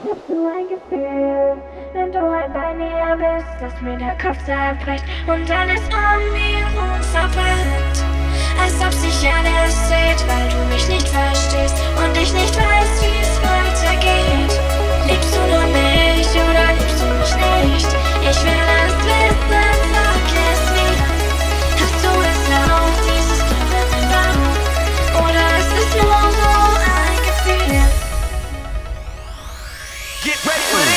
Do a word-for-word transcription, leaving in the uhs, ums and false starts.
Hast du ein Gefühl, wenn du halt bei mir bist, dass mir der Kopf zerbricht und alles um mir rum verbrennt? Als ob sich alles dreht, weil du mich nicht verstehst und ich nicht weiß, wie es weitergeht. Liebst du nur mich oder liebst du mich nicht? Ich will es wissen, sag es mir. Hast du es auch, dieses Kribbeln im Bauch? Oder ist es nur so ein Gefühl? Get ready for